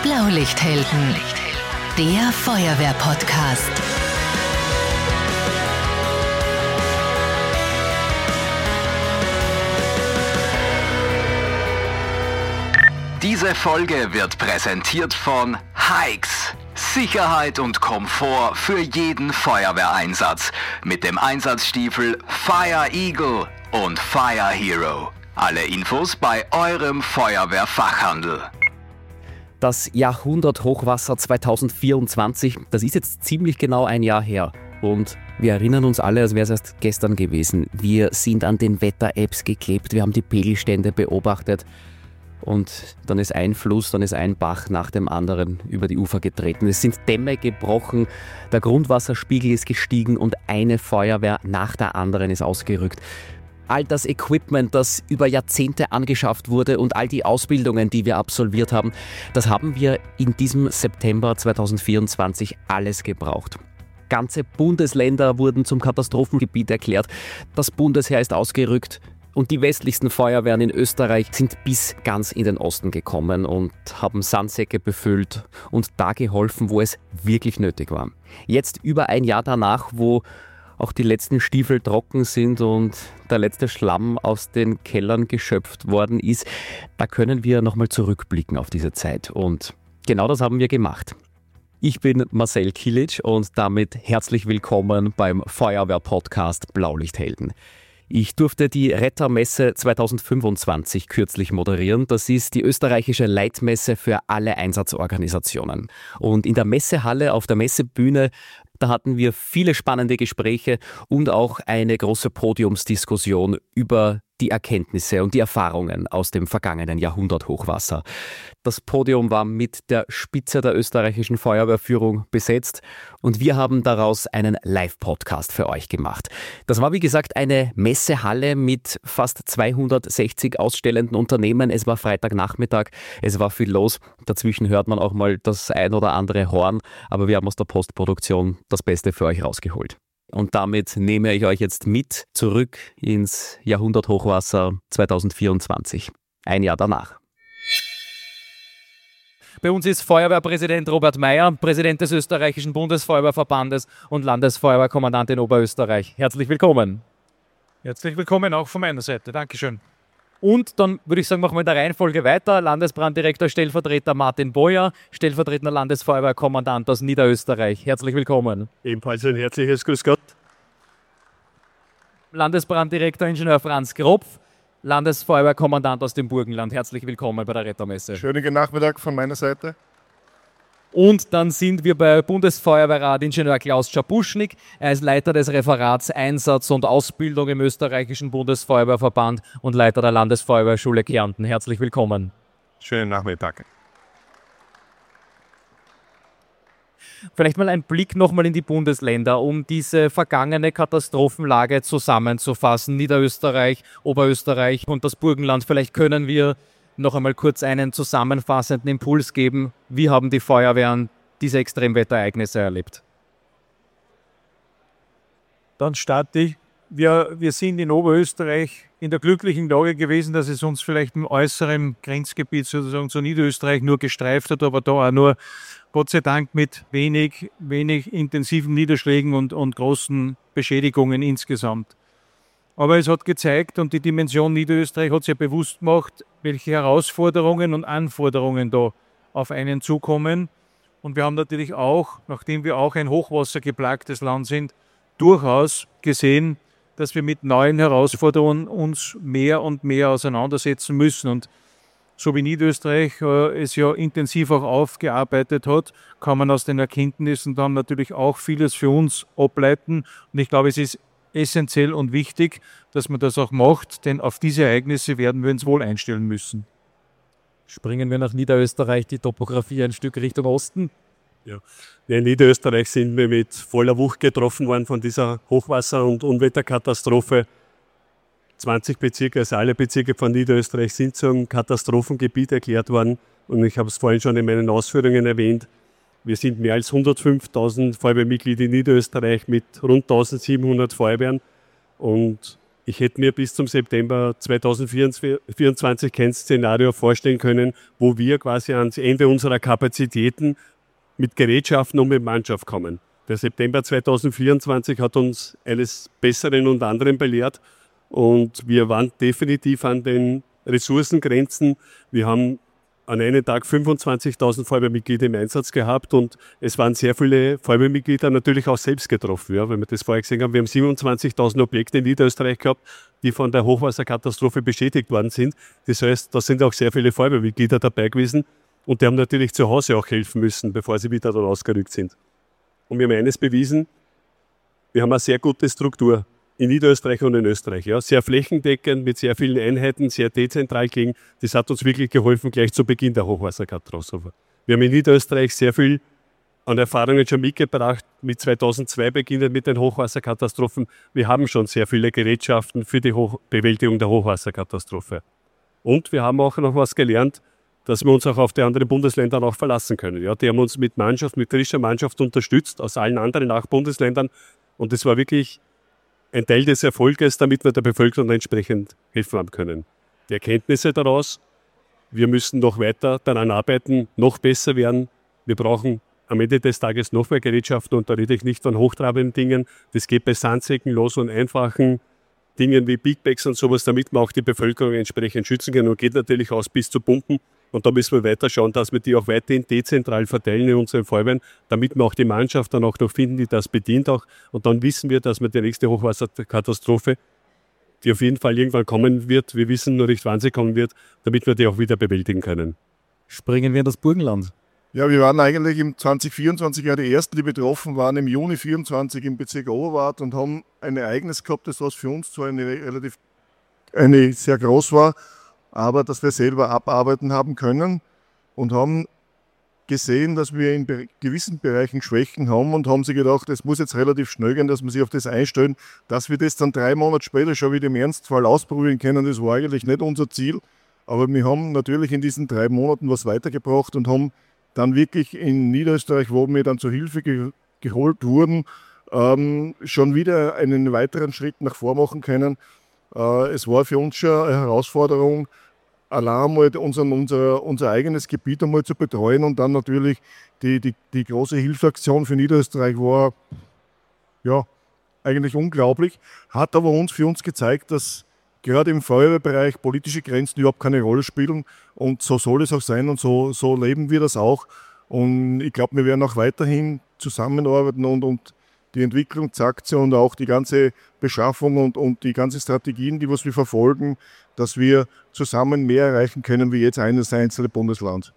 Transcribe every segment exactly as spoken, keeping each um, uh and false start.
Blaulichthelden, der Feuerwehr-Podcast. Diese Folge wird präsentiert von Heix. Sicherheit und Komfort für jeden Feuerwehreinsatz mit dem Einsatzstiefel Fire Eagle und Fire Hero. Alle Infos bei eurem Feuerwehrfachhandel. Das Jahrhundert-Hochwasser zweitausendvierundzwanzig, das ist jetzt ziemlich genau ein Jahr her. Und wir erinnern uns alle, als wäre es erst gestern gewesen. Wir sind an den Wetter-Apps geklebt, wir haben die Pegelstände beobachtet. Und dann ist ein Fluss, dann ist ein Bach nach dem anderen über die Ufer getreten. Es sind Dämme gebrochen, der Grundwasserspiegel ist gestiegen und eine Feuerwehr nach der anderen ist ausgerückt. All das Equipment, das über Jahrzehnte angeschafft wurde und all die Ausbildungen, die wir absolviert haben, das haben wir in diesem September zweitausendvierundzwanzig alles gebraucht. Ganze Bundesländer wurden zum Katastrophengebiet erklärt. Das Bundesheer ist ausgerückt. Und die westlichsten Feuerwehren in Österreich sind bis ganz in den Osten gekommen und haben Sandsäcke befüllt und da geholfen, wo es wirklich nötig war. Jetzt über ein Jahr danach, wo auch die letzten Stiefel trocken sind und der letzte Schlamm aus den Kellern geschöpft worden ist, da können wir nochmal zurückblicken auf diese Zeit. Und genau das haben wir gemacht. Ich bin Marcel Kilic und damit herzlich willkommen beim Feuerwehr-Podcast Blaulichthelden. Ich durfte die Rettermesse zweitausendfünfundzwanzig kürzlich moderieren. Das ist die österreichische Leitmesse für alle Einsatzorganisationen. Und in der Messehalle, auf der Messebühne, da hatten wir viele spannende Gespräche und auch eine große Podiumsdiskussion über die Erkenntnisse und die Erfahrungen aus dem vergangenen Jahrhundert-Hochwasser. Das Podium war mit der Spitze der österreichischen Feuerwehrführung besetzt und wir haben daraus einen Live-Podcast für euch gemacht. Das war wie gesagt eine Messehalle mit fast zweihundertsechzig ausstellenden Unternehmen. Es war Freitagnachmittag, es war viel los. Dazwischen hört man auch mal das ein oder andere Horn, aber wir haben aus der Postproduktion das Beste für euch rausgeholt. Und damit nehme ich euch jetzt mit zurück ins Jahrhundert-Hochwasser zweitausendvierundzwanzig, ein Jahr danach. Bei uns ist Feuerwehrpräsident Robert Meyer, Präsident des österreichischen Bundesfeuerwehrverbandes und Landesfeuerwehrkommandant in Oberösterreich. Herzlich willkommen. Herzlich willkommen auch von meiner Seite. Dankeschön. Und dann würde ich sagen, machen wir in der Reihenfolge weiter. Landesbranddirektor, Stellvertreter Martin Boyer, stellvertretender Landesfeuerwehrkommandant aus Niederösterreich. Herzlich willkommen. Ebenfalls ein herzliches Grüß Gott. Landesbranddirektor Ingenieur Franz Kropf, Landesfeuerwehrkommandant aus dem Burgenland. Herzlich willkommen bei der Rettermesse. Schönen guten Nachmittag von meiner Seite. Und dann sind wir bei Bundesfeuerwehrrat Ingenieur Klaus Czapuschnik. Er ist Leiter des Referats Einsatz und Ausbildung im österreichischen Bundesfeuerwehrverband und Leiter der Landesfeuerwehrschule Kärnten. Herzlich willkommen. Schönen Nachmittag. Vielleicht mal ein Blick nochmal in die Bundesländer, um diese vergangene Katastrophenlage zusammenzufassen. Niederösterreich, Oberösterreich und das Burgenland. Vielleicht können wir noch einmal kurz einen zusammenfassenden Impuls geben. Wie haben die Feuerwehren diese Extremwetterereignisse erlebt? Dann starte ich. Wir, wir sind in Oberösterreich in der glücklichen Lage gewesen, dass es uns vielleicht im äußeren Grenzgebiet sozusagen zu Niederösterreich nur gestreift hat, aber da auch nur Gott sei Dank mit wenig, wenig intensiven Niederschlägen und, und großen Beschädigungen insgesamt. Aber es hat gezeigt und die Dimension Niederösterreich hat sich ja bewusst gemacht, welche Herausforderungen und Anforderungen da auf einen zukommen. Und wir haben natürlich auch, nachdem wir auch ein hochwassergeplagtes Land sind, durchaus gesehen, dass wir mit neuen Herausforderungen uns mehr und mehr auseinandersetzen müssen. Und so wie Niederösterreich äh, es ja intensiv auch aufgearbeitet hat, kann man aus den Erkenntnissen dann natürlich auch vieles für uns ableiten. Und ich glaube, es ist essentiell und wichtig, dass man das auch macht, denn auf diese Ereignisse werden wir uns wohl einstellen müssen. Springen wir nach Niederösterreich, die Topografie ein Stück Richtung Osten. Ja. In Niederösterreich sind wir mit voller Wucht getroffen worden von dieser Hochwasser- und Unwetterkatastrophe. zwanzig Bezirke, also alle Bezirke von Niederösterreich sind zum Katastrophengebiet erklärt worden. Und ich habe es vorhin schon in meinen Ausführungen erwähnt, wir sind mehr als hundertfünftausend Feuerwehrmitglieder in Niederösterreich mit rund eintausendsiebenhundert Feuerwehren. Und Ich hätte mir bis zum September zweitausendvierundzwanzig kein Szenario vorstellen können, wo wir quasi ans Ende unserer Kapazitäten mit Gerätschaften und mit Mannschaft kommen. Der September zweitausendvierundzwanzig hat uns eines Besseren und anderen belehrt und wir waren definitiv an den Ressourcengrenzen. Wir haben an einem Tag fünfundzwanzigtausend Feuerwehrmitglieder im Einsatz gehabt und es waren sehr viele Feuerwehrmitglieder natürlich auch selbst getroffen. Ja, wenn wir das vorher gesehen haben, wir haben siebenundzwanzigtausend Objekte in Niederösterreich gehabt, die von der Hochwasserkatastrophe beschädigt worden sind. Das heißt, da sind auch sehr viele Feuerwehrmitglieder dabei gewesen und die haben natürlich zu Hause auch helfen müssen, bevor sie wieder da rausgerückt sind. Und wir haben eines bewiesen, wir haben eine sehr gute Struktur in Niederösterreich und in Österreich. Ja. Sehr flächendeckend, mit sehr vielen Einheiten, sehr dezentral gelegen. Das hat uns wirklich geholfen, gleich zu Beginn der Hochwasserkatastrophe. Wir haben in Niederösterreich sehr viel an Erfahrungen schon mitgebracht, mit zweitausendzwei beginnend mit den Hochwasserkatastrophen. Wir haben schon sehr viele Gerätschaften für die Hoch- Bewältigung der Hochwasserkatastrophe. Und wir haben auch noch was gelernt, dass wir uns auch auf die anderen Bundesländer auch verlassen können. Ja, die haben uns mit Mannschaft, mit frischer Mannschaft unterstützt, aus allen anderen Nachbundesländern. Und das war wirklich ein Teil des Erfolges, damit wir der Bevölkerung entsprechend helfen haben können. Die Erkenntnisse daraus, wir müssen noch weiter daran arbeiten, noch besser werden. Wir brauchen am Ende des Tages noch mehr Gerätschaften und da rede ich nicht von hochtrabenden Dingen. Das geht bei Sandsäcken los und einfachen Dingen wie Big Bags und sowas, damit wir auch die Bevölkerung entsprechend schützen können und geht natürlich aus bis zu Pumpen. Und da müssen wir weiter schauen, dass wir die auch weiterhin dezentral verteilen in unseren Feuerwehren, damit wir auch die Mannschaft dann auch noch finden, die das bedient auch. Und dann wissen wir, dass wir die nächste Hochwasserkatastrophe, die auf jeden Fall irgendwann kommen wird, wir wissen nur nicht, wann sie kommen wird, damit wir die auch wieder bewältigen können. Springen wir in das Burgenland. Ja, wir waren eigentlich im zwanzig vierundzwanzig ja die Ersten, die betroffen waren, im Juni vierundzwanzig im Bezirk Oberwart und haben ein Ereignis gehabt, das was für uns zwar eine relativ eine sehr groß war, aber dass wir selber abarbeiten haben können und haben gesehen, dass wir in gewissen Bereichen Schwächen haben und haben sich gedacht, es muss jetzt relativ schnell gehen, dass wir sich auf das einstellen, dass wir das dann drei Monate später schon wieder im Ernstfall ausprobieren können. Das war eigentlich nicht unser Ziel, aber wir haben natürlich in diesen drei Monaten was weitergebracht und haben dann wirklich in Niederösterreich, wo wir dann zur Hilfe ge- geholt wurden, ähm, schon wieder einen weiteren Schritt nach vor machen können. Äh, es war für uns schon eine Herausforderung, allein mal unseren, unser, unser eigenes Gebiet einmal zu betreuen und dann natürlich die, die, die große Hilfsaktion für Niederösterreich war ja eigentlich unglaublich, hat aber uns für uns gezeigt, dass gerade im Feuerwehrbereich politische Grenzen überhaupt keine Rolle spielen und so soll es auch sein und so, so leben wir das auch und ich glaube, wir werden auch weiterhin zusammenarbeiten und, und die Entwicklungsaktion und auch die ganze Beschaffung und, und die ganzen Strategien, die was wir verfolgen, dass wir zusammen mehr erreichen können wie jetzt eines einzelne Bundesland.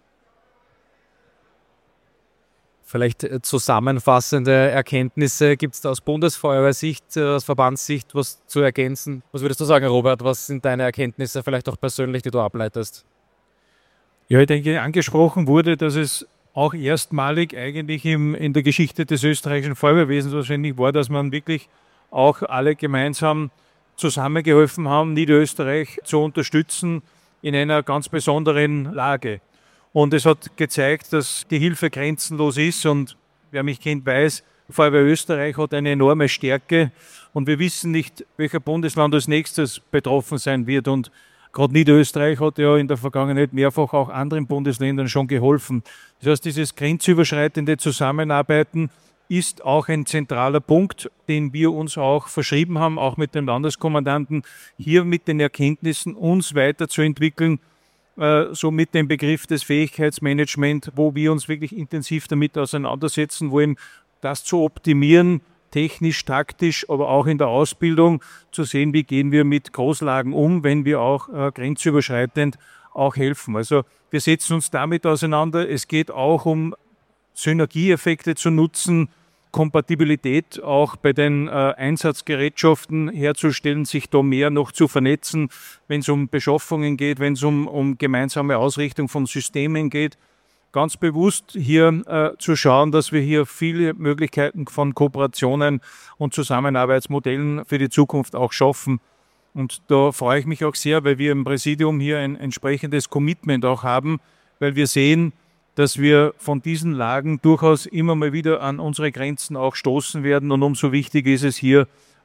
Vielleicht zusammenfassende Erkenntnisse gibt es da aus Bundesfeuerwehrsicht, aus Verbandssicht was zu ergänzen? Was würdest du sagen, Robert? Was sind deine Erkenntnisse vielleicht auch persönlich, die du ableitest? Ja, ich denke, angesprochen wurde, dass es auch erstmalig eigentlich im, in der Geschichte des österreichischen Feuerwehrwesens wahrscheinlich war, dass man wirklich auch alle gemeinsam zusammengeholfen haben, Niederösterreich zu unterstützen in einer ganz besonderen Lage. Und es hat gezeigt, dass die Hilfe grenzenlos ist und wer mich kennt, weiß, Feuerwehr Österreich hat eine enorme Stärke und wir wissen nicht, welcher Bundesland als nächstes betroffen sein wird und gerade Niederösterreich hat ja in der Vergangenheit mehrfach auch anderen Bundesländern schon geholfen. Das heißt, dieses grenzüberschreitende Zusammenarbeiten ist auch ein zentraler Punkt, den wir uns auch verschrieben haben, auch mit dem Landeskommandanten, hier mit den Erkenntnissen uns weiterzuentwickeln, äh, so mit dem Begriff des Fähigkeitsmanagement, wo wir uns wirklich intensiv damit auseinandersetzen wollen, das zu optimieren, technisch, taktisch, aber auch in der Ausbildung zu sehen, wie gehen wir mit Großlagen um, wenn wir auch äh, grenzüberschreitend auch helfen. Also wir setzen uns damit auseinander. Es geht auch um Synergieeffekte zu nutzen, Kompatibilität auch bei den äh, Einsatzgerätschaften herzustellen, sich da mehr noch zu vernetzen, wenn es um Beschaffungen geht, wenn es um, um gemeinsame Ausrichtung von Systemen geht. Ganz bewusst hier äh, zu schauen, dass wir hier viele Möglichkeiten von Kooperationen und Zusammenarbeitsmodellen für die Zukunft auch schaffen. Und da freue ich mich auch sehr, weil wir im Präsidium hier ein entsprechendes Commitment auch haben, weil wir sehen, dass wir von diesen Lagen durchaus immer mal wieder an unsere Grenzen auch stoßen werden. Und umso wichtiger ist es hier,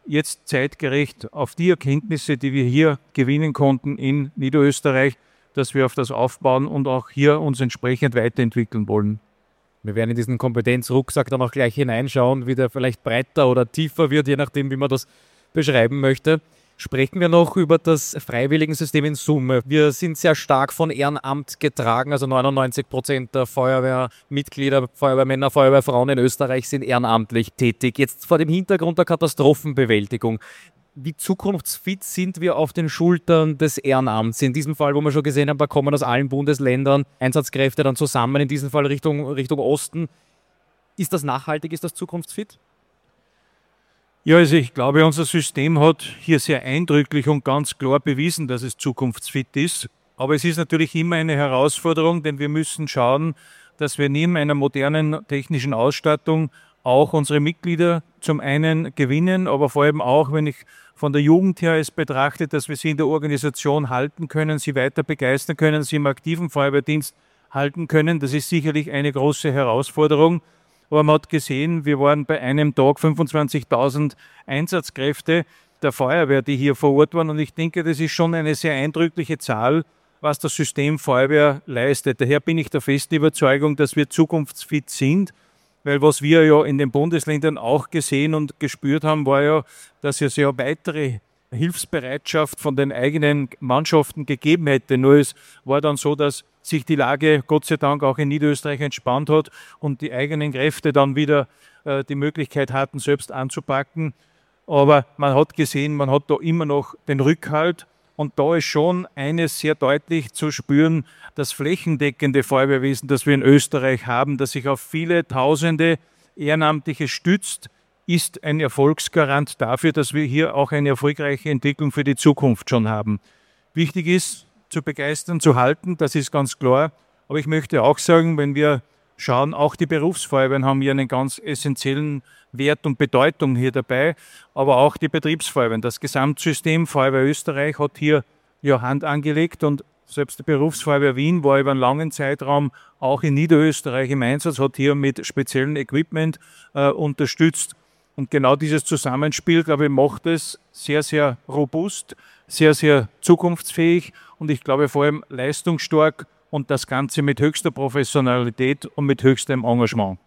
jetzt zeitgerecht auf die Erkenntnisse, die wir hier gewinnen konnten in Niederösterreich, dass wir auf das aufbauen und auch hier uns entsprechend weiterentwickeln wollen. Wir werden in diesen Kompetenzrucksack dann auch gleich hineinschauen, wie der vielleicht breiter oder tiefer wird, je nachdem, wie man das beschreiben möchte. Sprechen wir noch über das Freiwilligensystem in Summe. Wir sind sehr stark von Ehrenamt getragen, also neunundneunzig Prozent der Feuerwehrmitglieder, Feuerwehrmänner, Feuerwehrfrauen in Österreich sind ehrenamtlich tätig. Jetzt vor dem Hintergrund der Katastrophenbewältigung. Wie zukunftsfit sind wir auf den Schultern des Ehrenamts? In diesem Fall, wo wir schon gesehen haben, da kommen aus allen Bundesländern Einsatzkräfte dann zusammen, in diesem Fall Richtung, Richtung Osten. Ist das nachhaltig, ist das zukunftsfit? Ja, also ich glaube, unser System hat hier sehr eindrücklich und ganz klar bewiesen, dass es zukunftsfit ist. Aber es ist natürlich immer eine Herausforderung, denn wir müssen schauen, dass wir neben einer modernen technischen Ausstattung auch unsere Mitglieder zum einen gewinnen, aber vor allem auch, wenn ich von der Jugend her es betrachte, dass wir sie in der Organisation halten können, sie weiter begeistern können, sie im aktiven Feuerwehrdienst halten können. Das ist sicherlich eine große Herausforderung. Aber man hat gesehen, wir waren bei einem Tag fünfundzwanzigtausend Einsatzkräfte der Feuerwehr, die hier vor Ort waren. Und ich denke, das ist schon eine sehr eindrückliche Zahl, was das System Feuerwehr leistet. Daher bin ich der festen Überzeugung, dass wir zukunftsfit sind. Weil was wir ja in den Bundesländern auch gesehen und gespürt haben, war ja, dass es ja weitere Hilfsbereitschaft von den eigenen Mannschaften gegeben hätte. Nur es war dann so, dass sich die Lage Gott sei Dank auch in Niederösterreich entspannt hat und die eigenen Kräfte dann wieder äh, die Möglichkeit hatten, selbst anzupacken. Aber man hat gesehen, man hat da immer noch den Rückhalt. Und da ist schon eines sehr deutlich zu spüren, das flächendeckende Feuerwehrwesen, das wir in Österreich haben, das sich auf viele Tausende Ehrenamtliche stützt, ist ein Erfolgsgarant dafür, dass wir hier auch eine erfolgreiche Entwicklung für die Zukunft schon haben. Wichtig ist, zu begeistern, zu halten, das ist ganz klar. Aber ich möchte auch sagen, wenn wir schauen, auch die Berufsfeuerwehren haben hier einen ganz essentiellen Wert und Bedeutung hier dabei, aber auch die Betriebsfeuerwehren. Das Gesamtsystem Feuerwehr Österreich hat hier ja Hand angelegt und selbst die Berufsfeuerwehr Wien war über einen langen Zeitraum auch in Niederösterreich im Einsatz, hat hier mit speziellem Equipment äh, unterstützt. Und genau dieses Zusammenspiel, glaube ich, macht es sehr, sehr robust, sehr, sehr zukunftsfähig und ich glaube vor allem leistungsstark und das Ganze mit höchster Professionalität und mit höchstem Engagement.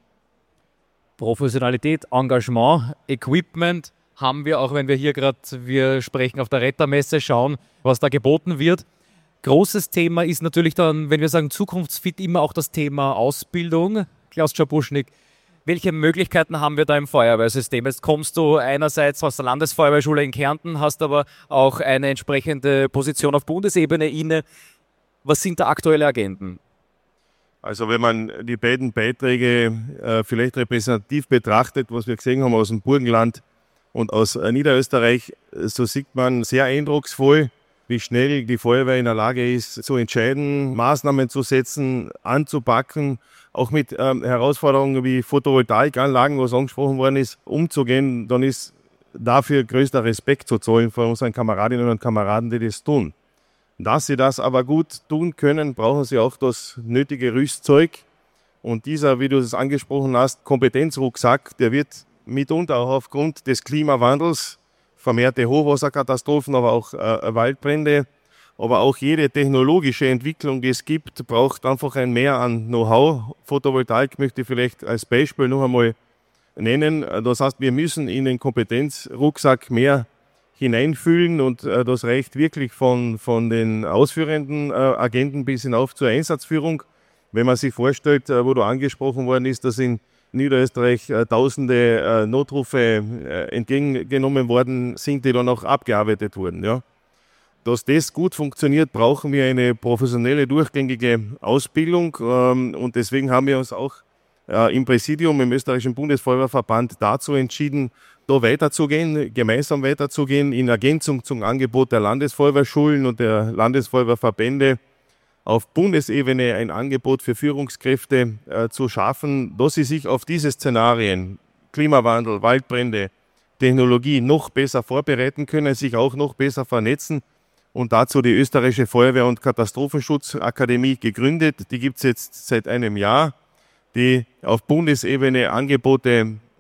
Professionalität, Engagement, Equipment haben wir, auch wenn wir hier gerade, wir sprechen auf der Rettermesse, schauen, was da geboten wird. Großes Thema ist natürlich dann, wenn wir sagen zukunftsfit, immer auch das Thema Ausbildung. Klaus Czabuschnik, welche Möglichkeiten haben wir da im Feuerwehrsystem? Jetzt kommst du einerseits aus der Landesfeuerwehrschule in Kärnten, hast aber auch eine entsprechende Position auf Bundesebene inne. Was sind da aktuelle Agenden? Also wenn man die beiden Beiträge äh, vielleicht repräsentativ betrachtet, was wir gesehen haben aus dem Burgenland und aus äh, Niederösterreich, so sieht man sehr eindrucksvoll, wie schnell die Feuerwehr in der Lage ist, zu entscheiden, Maßnahmen zu setzen, anzupacken, auch mit ähm, Herausforderungen wie Photovoltaikanlagen, was angesprochen worden ist, umzugehen. Dann ist dafür größter Respekt zu zollen von unseren Kameradinnen und Kameraden, die das tun. Dass sie das aber gut tun können, brauchen sie auch das nötige Rüstzeug. Und dieser, wie du es angesprochen hast, Kompetenzrucksack, der wird mitunter auch aufgrund des Klimawandels, vermehrte Hochwasserkatastrophen, aber auch äh, Waldbrände, aber auch jede technologische Entwicklung, die es gibt, braucht einfach ein Mehr an Know-how. Photovoltaik möchte ich vielleicht als Beispiel noch einmal nennen. Das heißt, wir müssen in den Kompetenzrucksack mehr hineinfüllen und äh, das reicht wirklich von, von den ausführenden äh, Agenten bis hinauf zur Einsatzführung. Wenn man sich vorstellt, äh, wo da angesprochen worden ist, dass in Niederösterreich äh, tausende äh, Notrufe äh, entgegengenommen worden sind, die dann auch abgearbeitet wurden. Ja. Dass das gut funktioniert, brauchen wir eine professionelle, durchgängige Ausbildung ähm, und deswegen haben wir uns auch äh, im Präsidium, im österreichischen Bundesfeuerwehrverband dazu entschieden, da weiterzugehen, gemeinsam weiterzugehen, in Ergänzung zum Angebot der Landesfeuerwehrschulen und der Landesfeuerwehrverbände auf Bundesebene ein Angebot für Führungskräfte äh, zu schaffen, dass sie sich auf diese Szenarien, Klimawandel, Waldbrände, Technologie noch besser vorbereiten können, sich auch noch besser vernetzen und dazu die österreichische Feuerwehr- und Katastrophenschutzakademie gegründet. Die gibt es jetzt seit einem Jahr, die auf Bundesebene Angebote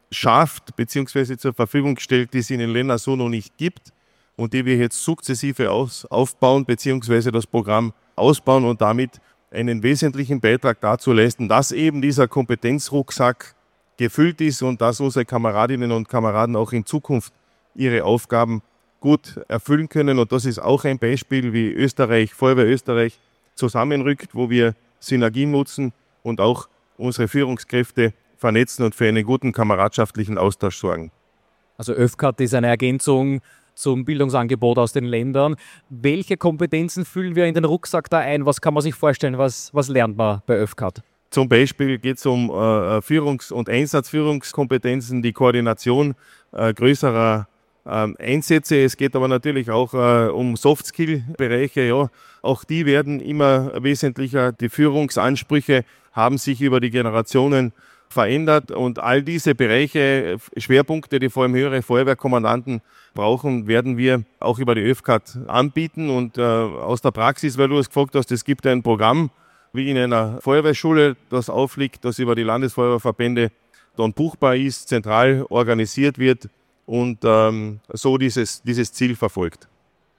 schafft bzw. zur Verfügung stellt, die es in den Ländern so noch nicht gibt und die wir jetzt sukzessive aus, aufbauen bzw. das Programm ausbauen und damit einen wesentlichen Beitrag dazu leisten, dass eben dieser Kompetenzrucksack gefüllt ist und dass unsere Kameradinnen und Kameraden auch in Zukunft ihre Aufgaben gut erfüllen können. Und das ist auch ein Beispiel, wie Österreich, Feuerwehr Österreich zusammenrückt, wo wir Synergien nutzen und auch unsere Führungskräfte vernetzen und für einen guten kameradschaftlichen Austausch sorgen. Also ÖFCAT ist eine Ergänzung zum Bildungsangebot aus den Ländern. Welche Kompetenzen füllen wir in den Rucksack da ein? Was kann man sich vorstellen? Was, was lernt man bei ÖFCAT? Zum Beispiel geht es um äh, Führungs- und Einsatzführungskompetenzen, die Koordination äh, größerer äh, Einsätze. Es geht aber natürlich auch äh, um Soft-Skill-Bereiche. Ja. Auch die werden immer wesentlicher. Die Führungsansprüche haben sich über die Generationen verändert und all diese Bereiche, Schwerpunkte, die vor allem höhere Feuerwehrkommandanten brauchen, werden wir auch über die ÖFCAT anbieten. Und äh, aus der Praxis, weil du es gefragt hast, es gibt ein Programm, wie in einer Feuerwehrschule, das aufliegt, das über die Landesfeuerwehrverbände dann buchbar ist, zentral organisiert wird und ähm, so dieses, dieses Ziel verfolgt.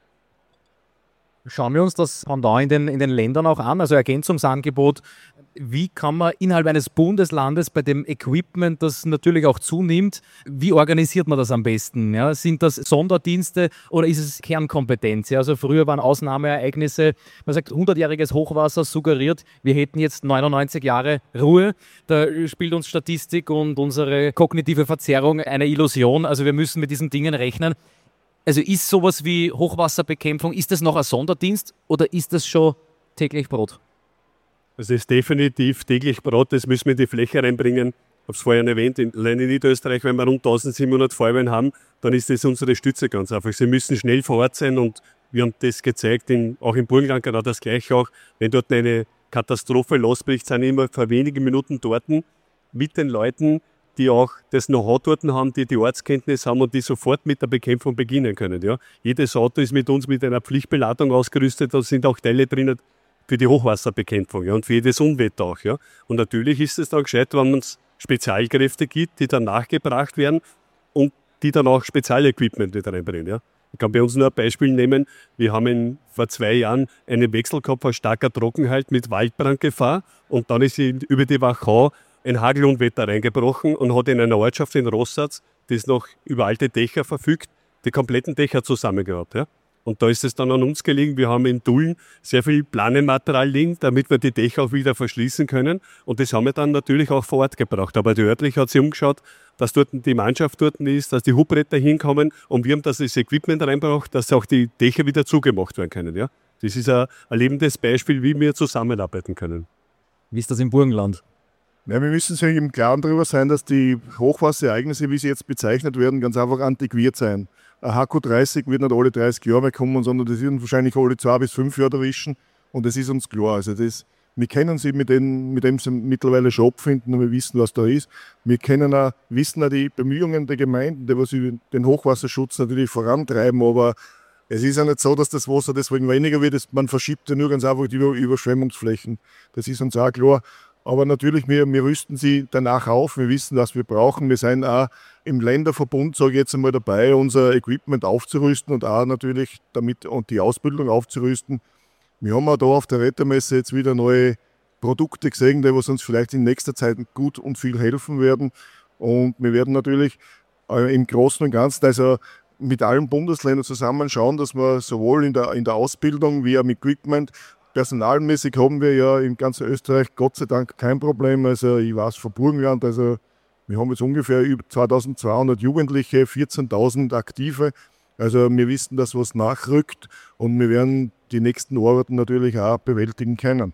Schauen wir uns das Pendant in den, in den Ländern auch an, also Ergänzungsangebot. Wie kann man innerhalb eines Bundeslandes bei dem Equipment, das natürlich auch zunimmt, wie organisiert man das am besten? Ja, sind das Sonderdienste oder ist es Kernkompetenz? Ja, also früher waren Ausnahmeereignisse, man sagt hundertjähriges Hochwasser suggeriert, wir hätten jetzt neunundneunzig Jahre Ruhe. Da spielt uns Statistik und unsere kognitive Verzerrung eine Illusion. Also wir müssen mit diesen Dingen rechnen. Also ist sowas wie Hochwasserbekämpfung, ist das noch ein Sonderdienst oder ist das schon täglich Brot? Das ist definitiv täglich Brot, das müssen wir in die Fläche reinbringen. Ich habe es vorhin erwähnt, allein in Niederösterreich, wenn wir rund eintausendsiebenhundert Feuerwehren haben, dann ist das unsere Stütze ganz einfach. Sie müssen schnell vor Ort sein und wir haben das gezeigt, in, auch im Burgenland genau das Gleiche auch. Wenn dort eine Katastrophe losbricht, sind immer vor wenigen Minuten dort mit den Leuten, die auch das Know-how dort haben, die die Ortskenntnis haben und die sofort mit der Bekämpfung beginnen können. Ja. Jedes Auto ist mit uns mit einer Pflichtbeladung ausgerüstet, da sind auch Teile drin für die Hochwasserbekämpfung, ja, und für jedes Unwetter auch. Ja. Und natürlich ist es dann gescheit, wenn es Spezialkräfte gibt, die dann nachgebracht werden und die dann auch Spezialequipment mit reinbringen. Ja. Ich kann bei uns nur ein Beispiel nehmen. Wir haben in, vor zwei Jahren einen Wechsel gehabt von starker Trockenheit mit Waldbrandgefahr und dann ist in, über die Wachau ein Hagelunwetter reingebrochen und hat in einer Ortschaft in Rossatz, das noch über alte Dächer verfügt, die kompletten Dächer zusammengehabt. Ja. Und da ist es dann an uns gelegen, wir haben in Tulln sehr viel Planenmaterial liegen, damit wir die Dächer auch wieder verschließen können. Und das haben wir dann natürlich auch vor Ort gebracht. Aber die örtliche hat sich umgeschaut, dass dort die Mannschaft dort ist, dass die Hubretter hinkommen und wir haben das Equipment reingebracht, dass auch die Dächer wieder zugemacht werden können. Ja. Das ist ein, ein lebendes Beispiel, wie wir zusammenarbeiten können. Wie ist das im Burgenland? Ja, wir müssen uns im Klaren darüber sein, dass die Hochwasserereignisse, wie sie jetzt bezeichnet werden, ganz einfach antiquiert sein. Ein H Q dreißig wird nicht alle dreißig Jahre mehr kommen, sondern das wird wahrscheinlich alle zwei bis fünf Jahre erwischen. Und das ist uns klar. Also das, wir kennen sie mit dem, mit dem sie mittlerweile schon abfinden und wir wissen, was da ist. Wir kennen auch, wissen auch die Bemühungen der Gemeinden, die was den Hochwasserschutz natürlich vorantreiben, aber es ist ja nicht so, dass das Wasser deswegen weniger wird. Man verschiebt ja nur ganz einfach die Überschwemmungsflächen. Das ist uns auch klar. Aber natürlich, wir, wir rüsten sie danach auf. Wir wissen, was wir brauchen. Wir sind auch im Länderverbund, sage ich jetzt einmal, dabei, unser Equipment aufzurüsten und auch natürlich damit und die Ausbildung aufzurüsten. Wir haben auch da auf der Rettermesse jetzt wieder neue Produkte gesehen, die uns vielleicht in nächster Zeit gut und viel helfen werden. Und wir werden natürlich äh, im Großen und Ganzen, also mit allen Bundesländern zusammen schauen, dass wir sowohl in der, in der Ausbildung wie auch im Equipment, personalmäßig haben wir ja in ganz Österreich Gott sei Dank kein Problem. Also ich weiß von Burgenland, also wir haben jetzt ungefähr über zweitausendzweihundert Jugendliche, vierzehntausend Aktive. Also wir wissen, dass was nachrückt und wir werden die nächsten Arbeiten natürlich auch bewältigen können.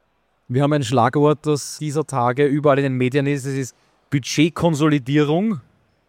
Wir haben ein Schlagwort, das dieser Tage überall in den Medien ist. Es ist Budgetkonsolidierung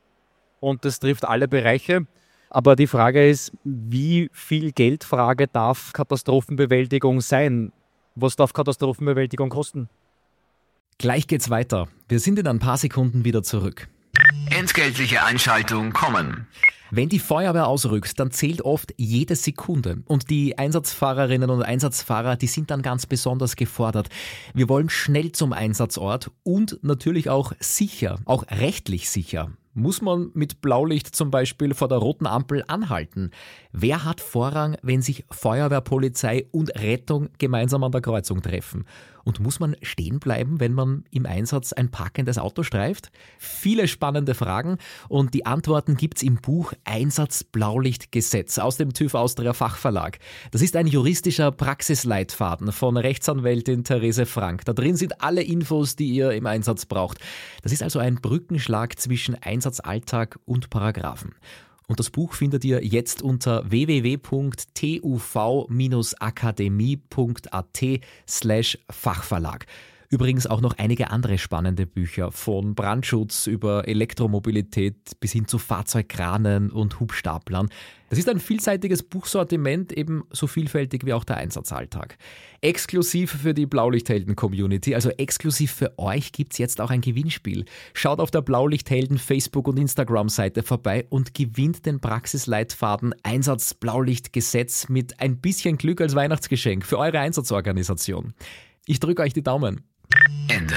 und das trifft alle Bereiche. Aber die Frage ist, wie viel Geldfrage darf Katastrophenbewältigung sein? Was darf Katastrophenbewältigung kosten? Gleich geht's weiter. Wir sind in ein paar Sekunden wieder zurück. Entgeltliche Einschaltung kommen. Wenn die Feuerwehr ausrückt, dann zählt oft jede Sekunde. Und die Einsatzfahrerinnen und Einsatzfahrer, die sind dann ganz besonders gefordert. Wir wollen schnell zum Einsatzort und natürlich auch sicher, auch rechtlich sicher. Muss man mit Blaulicht zum Beispiel vor der roten Ampel anhalten? Wer hat Vorrang, wenn sich Feuerwehr, Polizei und Rettung gemeinsam an der Kreuzung treffen? Und muss man stehen bleiben, wenn man im Einsatz ein parkendes Auto streift? Viele spannende Fragen und die Antworten gibt's im Buch Einsatz Blaulichtgesetz aus dem TÜV Austria Fachverlag. Das ist ein juristischer Praxisleitfaden von Rechtsanwältin Therese Frank. Da drin sind alle Infos, die ihr im Einsatz braucht. Das ist also ein Brückenschlag zwischen Einsatzalltag und Paragraphen. Und das Buch findet ihr jetzt unter w w w punkt t u v akademie punkt a t slash Fachverlag. Übrigens auch noch einige andere spannende Bücher, von Brandschutz über Elektromobilität bis hin zu Fahrzeugkranen und Hubstaplern. Das ist ein vielseitiges Buchsortiment, eben so vielfältig wie auch der Einsatzalltag. Exklusiv für die Blaulichthelden-Community, also exklusiv für euch, gibt's jetzt auch ein Gewinnspiel. Schaut auf der Blaulichthelden Facebook- und Instagram-Seite vorbei und gewinnt den Praxisleitfaden Einsatz Blaulichtgesetz mit ein bisschen Glück als Weihnachtsgeschenk für eure Einsatzorganisation. Ich drücke euch die Daumen. Ende.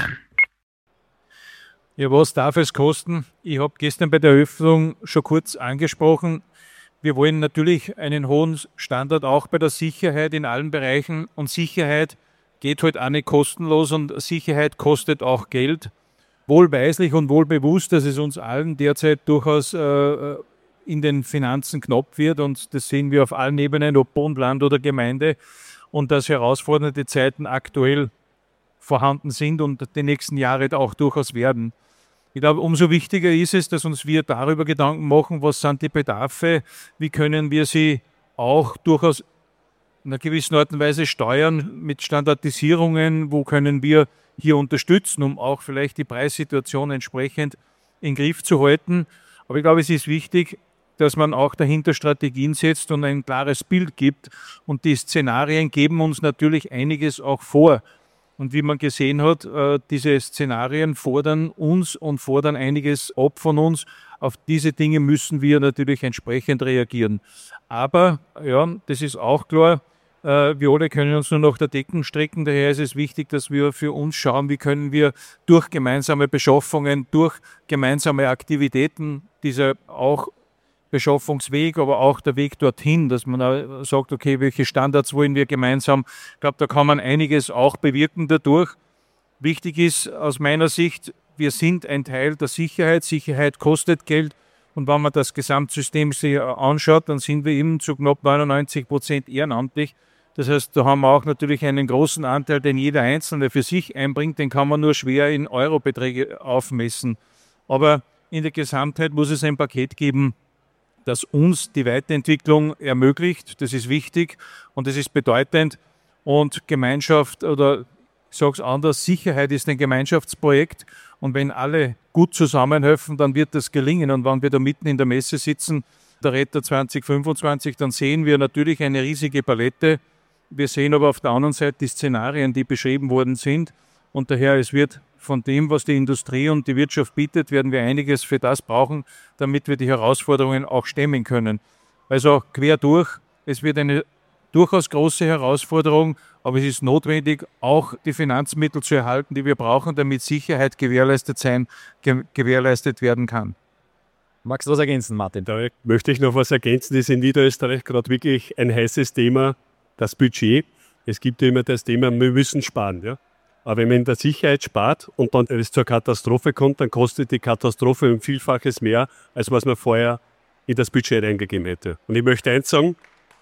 Ja, was darf es kosten? Ich habe gestern bei der Eröffnung schon kurz angesprochen. Wir wollen natürlich einen hohen Standard auch bei der Sicherheit in allen Bereichen. Und Sicherheit geht halt auch nicht kostenlos und Sicherheit kostet auch Geld. Wohlweislich und wohlbewusst, dass es uns allen derzeit durchaus äh, in den Finanzen knapp wird. Und das sehen wir auf allen Ebenen, ob Bund, Land oder Gemeinde. Und dass herausfordernde Zeiten aktuell vorhanden sind und die nächsten Jahre auch durchaus werden. Ich glaube, umso wichtiger ist es, dass uns wir darüber Gedanken machen, was sind die Bedarfe, wie können wir sie auch durchaus in einer gewissen Art und Weise steuern mit Standardisierungen, wo können wir hier unterstützen, um auch vielleicht die Preissituation entsprechend in den Griff zu halten. Aber ich glaube, es ist wichtig, dass man auch dahinter Strategien setzt und ein klares Bild gibt. Und die Szenarien geben uns natürlich einiges auch vor. Und wie man gesehen hat, diese Szenarien fordern uns und fordern einiges ab von uns. Auf diese Dinge müssen wir natürlich entsprechend reagieren. Aber, ja, das ist auch klar, wir alle können uns nur nach der Deckung strecken. Daher ist es wichtig, dass wir für uns schauen, wie können wir durch gemeinsame Beschaffungen, durch gemeinsame Aktivitäten, diese auch Beschaffungsweg, aber auch der Weg dorthin, dass man auch sagt, okay, welche Standards wollen wir gemeinsam. Ich glaube, da kann man einiges auch bewirken dadurch. Wichtig ist aus meiner Sicht, wir sind ein Teil der Sicherheit. Sicherheit kostet Geld. Und wenn man das Gesamtsystem sich anschaut, dann sind wir eben zu knapp neunundneunzig Prozent ehrenamtlich. Das heißt, da haben wir auch natürlich einen großen Anteil, den jeder Einzelne für sich einbringt. Den kann man nur schwer in Eurobeträge aufmessen. Aber in der Gesamtheit muss es ein Paket geben, das uns die Weiterentwicklung ermöglicht. Das ist wichtig und das ist bedeutend. Und Gemeinschaft oder ich sage es anders, Sicherheit ist ein Gemeinschaftsprojekt. Und wenn alle gut zusammenhelfen, dann wird das gelingen. Und wenn wir da mitten in der Messe sitzen, der Retter zwanzig fünfundzwanzig, dann sehen wir natürlich eine riesige Palette. Wir sehen aber auf der anderen Seite die Szenarien, die beschrieben worden sind. Und daher, es wird von dem, was die Industrie und die Wirtschaft bietet, werden wir einiges für das brauchen, damit wir die Herausforderungen auch stemmen können. Also quer durch, es wird eine durchaus große Herausforderung, aber es ist notwendig, auch die Finanzmittel zu erhalten, die wir brauchen, damit Sicherheit gewährleistet sein, ge- gewährleistet werden kann. Magst du was ergänzen, Martin? Da möchte ich noch was ergänzen. Das ist in Niederösterreich gerade wirklich ein heißes Thema, das Budget. Es gibt ja immer das Thema, wir müssen sparen. Ja? Aber wenn man in der Sicherheit spart und dann es zur Katastrophe kommt, dann kostet die Katastrophe um Vielfaches mehr, als was man vorher in das Budget reingegeben hätte. Und ich möchte eins sagen,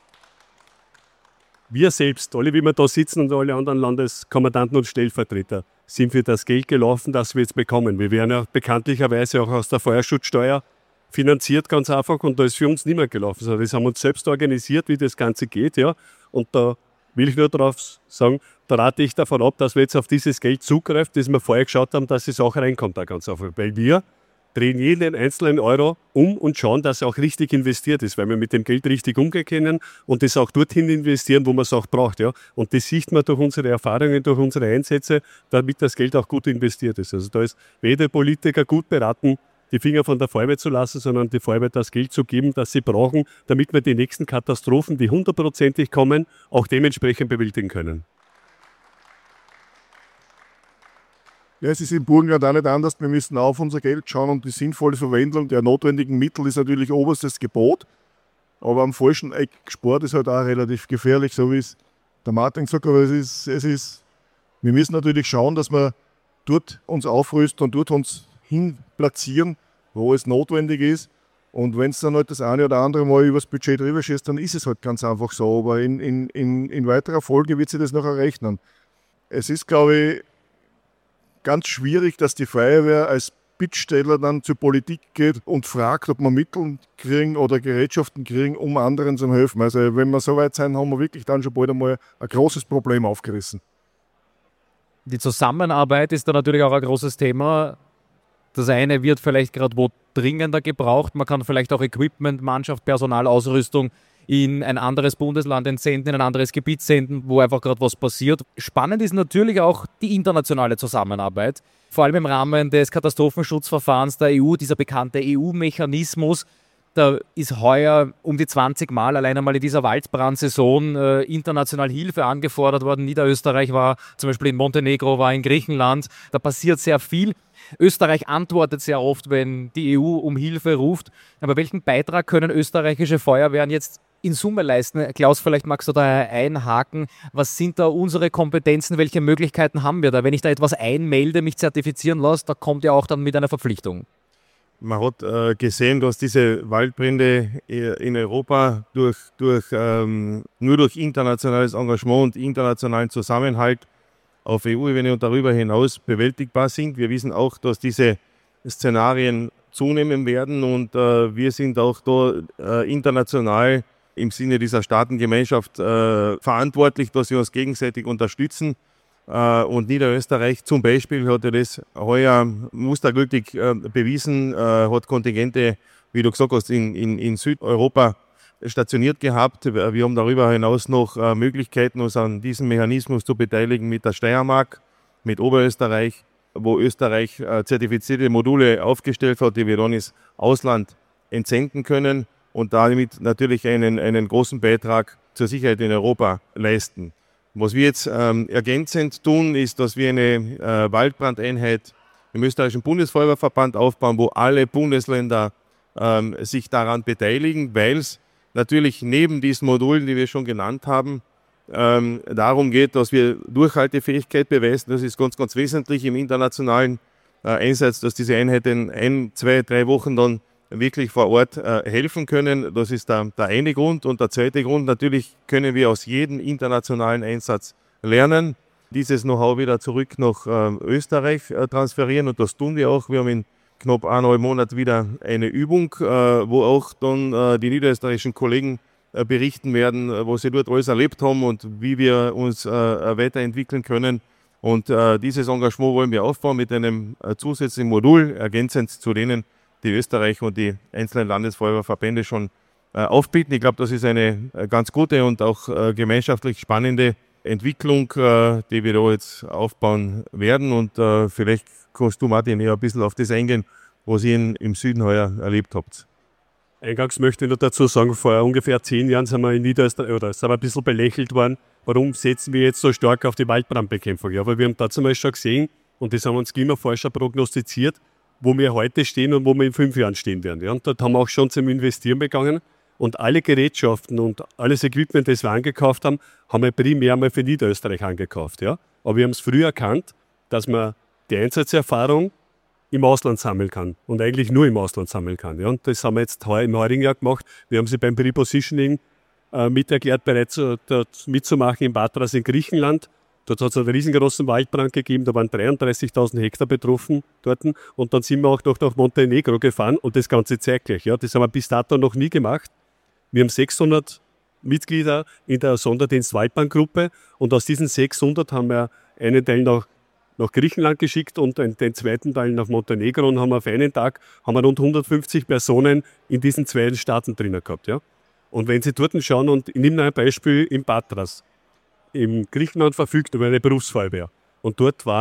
wir selbst, alle wie wir da sitzen und alle anderen Landeskommandanten und Stellvertreter, sind für das Geld gelaufen, das wir jetzt bekommen. Wir werden ja bekanntlicherweise auch aus der Feuerschutzsteuer finanziert, ganz einfach, und da ist für uns niemand gelaufen. Also das haben wir uns selbst organisiert, wie das Ganze geht, ja. Und da will ich nur darauf sagen, da rate ich davon ab, dass wir jetzt auf dieses Geld zugreifen, das wir vorher geschaut haben, dass es auch reinkommt, da ganz einfach. Weil wir drehen jeden einzelnen Euro um und schauen, dass er auch richtig investiert ist, weil wir mit dem Geld richtig umgehen können und das auch dorthin investieren, wo man es auch braucht. Ja. Und das sieht man durch unsere Erfahrungen, durch unsere Einsätze, damit das Geld auch gut investiert ist. Also da ist jeder Politiker gut beraten, die Finger von der Feuerwehr zu lassen, sondern die Feuerwehr das Geld zu geben, das sie brauchen, damit wir die nächsten Katastrophen, die hundertprozentig kommen, auch dementsprechend bewältigen können. Ja, es ist im Burgenland auch nicht anders. Wir müssen auf unser Geld schauen und die sinnvolle Verwendung der notwendigen Mittel ist natürlich oberstes Gebot. Aber am falschen Eck gespart ist halt auch relativ gefährlich, so wie es der Martin gesagt hat. Aber es ist, es ist, wir müssen natürlich schauen, dass wir dort uns aufrüsten und dort uns hin platzieren, wo es notwendig ist. Und wenn es dann halt das eine oder andere Mal übers Budget drüber schießt, dann ist es halt ganz einfach so. Aber in, in, in, in weiterer Folge wird sich das noch errechnen. Es ist, glaube ich, ganz schwierig, dass die Feuerwehr als Bittsteller dann zur Politik geht und fragt, ob wir Mittel kriegen oder Gerätschaften kriegen, um anderen zu helfen. Also wenn wir so weit sein, haben wir wirklich dann schon bald einmal ein großes Problem aufgerissen. Die Zusammenarbeit ist da natürlich auch ein großes Thema. Das eine wird vielleicht gerade wo dringender gebraucht. Man kann vielleicht auch Equipment, Mannschaft, Personal, Ausrüstung in ein anderes Bundesland entsenden, in ein anderes Gebiet senden, wo einfach gerade was passiert. Spannend ist natürlich auch die internationale Zusammenarbeit, vor allem im Rahmen des Katastrophenschutzverfahrens der E U, dieser bekannte E U-Mechanismus. Da ist heuer um die zwanzig Mal, allein einmal in dieser Waldbrandsaison, äh, international Hilfe angefordert worden. Niederösterreich war zum Beispiel in Montenegro, war in Griechenland. Da passiert sehr viel. Österreich antwortet sehr oft, wenn die E U um Hilfe ruft. Aber welchen Beitrag können österreichische Feuerwehren jetzt in Summe leisten? Klaus, vielleicht magst du da einhaken. Was sind da unsere Kompetenzen? Welche Möglichkeiten haben wir da? Wenn ich da etwas einmelde, mich zertifizieren lasse, da kommt ja auch dann mit einer Verpflichtung. Man hat äh, gesehen, dass diese Waldbrände in Europa durch, durch, ähm, nur durch internationales Engagement und internationalen Zusammenhalt auf E U-Ebene und darüber hinaus bewältigbar sind. Wir wissen auch, dass diese Szenarien zunehmen werden und äh, wir sind auch da äh, international im Sinne dieser Staatengemeinschaft äh, verantwortlich, dass wir uns gegenseitig unterstützen. Äh, und Niederösterreich zum Beispiel hat ja das heuer mustergültig äh, bewiesen, äh, hat Kontingente, wie du gesagt hast, in, in, in Südeuropa stationiert gehabt. Wir haben darüber hinaus noch äh, Möglichkeiten, uns an diesem Mechanismus zu beteiligen mit der Steiermark, mit Oberösterreich, wo Österreich äh, zertifizierte Module aufgestellt hat, die wir dann ins Ausland entsenden können und damit natürlich einen, einen großen Beitrag zur Sicherheit in Europa leisten. Was wir jetzt ähm, ergänzend tun, ist, dass wir eine äh, Waldbrandeinheit im österreichischen Bundesfeuerwehrverband aufbauen, wo alle Bundesländer ähm, sich daran beteiligen, weil es natürlich neben diesen Modulen, die wir schon genannt haben, ähm, darum geht, dass wir Durchhaltefähigkeit beweisen. Das ist ganz, ganz wesentlich im internationalen äh, Einsatz, dass diese Einheiten ein, zwei, drei Wochen dann wirklich vor Ort äh, helfen können. Das ist der, der eine Grund. Und der zweite Grund, natürlich können wir aus jedem internationalen Einsatz lernen, dieses Know-how wieder zurück nach äh, Österreich äh, transferieren. Und das tun wir auch. Wir haben in knapp eineinhalb Monaten wieder eine Übung, äh, wo auch dann äh, die niederösterreichischen Kollegen äh, berichten werden, äh, was sie dort alles erlebt haben und wie wir uns äh, weiterentwickeln können. Und äh, dieses Engagement wollen wir aufbauen mit einem äh, zusätzlichen Modul, ergänzend zu denen, die Österreich und die einzelnen Landesfeuerwehrverbände schon äh, aufbieten. Ich glaube, das ist eine äh, ganz gute und auch äh, gemeinschaftlich spannende Entwicklung, äh, die wir da jetzt aufbauen werden. Und äh, vielleicht kannst du, Martin, ja ein bisschen auf das eingehen, was ihr in, im Süden heuer erlebt habt. Eingangs möchte ich noch dazu sagen, vor ungefähr zehn Jahren sind wir in Niederösterreich, oder sind wir ein bisschen belächelt worden, warum setzen wir jetzt so stark auf die Waldbrandbekämpfung? Ja, weil wir haben dazu mal schon gesehen, und das haben uns Klimaforscher prognostiziert, wo wir heute stehen und wo wir in fünf Jahren stehen werden. Ja, und dort haben wir auch schon zum Investieren begangen. Und alle Gerätschaften und alles Equipment, das wir angekauft haben, haben wir primär mal für Niederösterreich angekauft. Ja. Aber wir haben es früh erkannt, dass man die Einsatzerfahrung im Ausland sammeln kann und eigentlich nur im Ausland sammeln kann. Ja. Und das haben wir jetzt im heurigen Jahr gemacht. Wir haben sie beim Prepositioning äh, miterklärt, bereits äh, dort mitzumachen in Patras in Griechenland. Dort hat es einen riesengroßen Waldbrand gegeben, da waren dreiunddreißigtausend Hektar betroffen dort. Und dann sind wir auch noch nach Montenegro gefahren und das Ganze zeitgleich. Ja. Das haben wir bis dato noch nie gemacht. Wir haben sechshundert Mitglieder in der Sonderdienst-Waldbrandgruppe und aus diesen sechshundert haben wir einen Teil nach, nach Griechenland geschickt und den zweiten Teil nach Montenegro und haben auf einen Tag haben wir rund hundertfünfzig Personen in diesen zwei Staaten drinnen gehabt. Ja. Und wenn Sie dort schauen, und ich nehme ein Beispiel in Patras. In Griechenland verfügt über eine Berufsfeuerwehr. Und dort waren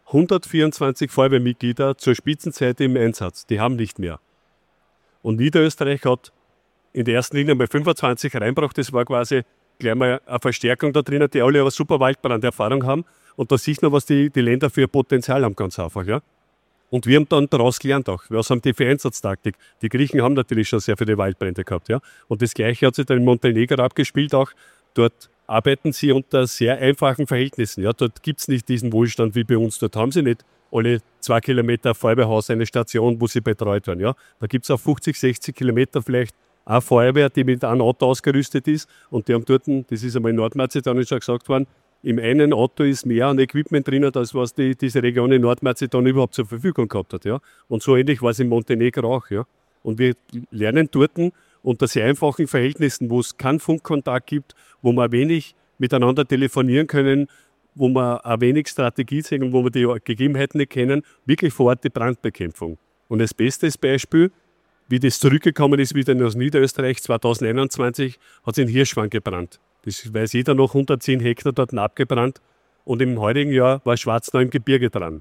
hundertvierundzwanzig Feuerwehrmitglieder zur Spitzenzeit im Einsatz. Die haben nicht mehr. Und Niederösterreich hat in der ersten Linie mal fünfundzwanzig reingebracht. Das war quasi gleich mal eine Verstärkung da drinnen, die alle aber super Waldbranderfahrung haben. Und da sieht man, was die, die Länder für Potenzial haben, ganz einfach. Ja? Und wir haben dann daraus gelernt auch. Was haben die für Einsatztaktik? Die Griechen haben natürlich schon sehr viele Waldbrände gehabt. Ja? Und das Gleiche hat sich dann in Montenegro abgespielt auch. Dort arbeiten sie unter sehr einfachen Verhältnissen. Ja? Dort gibt es nicht diesen Wohlstand wie bei uns. Dort haben sie nicht alle zwei Kilometer Feuerwehrhaus eine Station, wo sie betreut werden. Ja? Da gibt es auf fünfzig, sechzig Kilometer vielleicht eine Feuerwehr, die mit einem Auto ausgerüstet ist. Und die haben dort, das ist einmal in Nordmazedonien schon gesagt worden, im einen Auto ist mehr an Equipment drin, als was die, diese Region in Nordmazedonien überhaupt zur Verfügung gehabt hat. Ja? Und so ähnlich war es in Montenegro auch. Ja? Und wir lernen dort unter sehr einfachen Verhältnissen, wo es keinen Funkkontakt gibt, wo wir wenig miteinander telefonieren können, wo wir ein wenig Strategie sehen, wo wir die Gegebenheiten nicht kennen, wirklich vor Ort die Brandbekämpfung. Und das beste Beispiel, wie das zurückgekommen ist wieder aus Niederösterreich zweitausendeinundzwanzig, hat es in Hirschwang gebrannt. Das weiß jeder noch, hundertzehn Hektar dort abgebrannt. Und im heutigen Jahr war Schwarznau im Gebirge dran.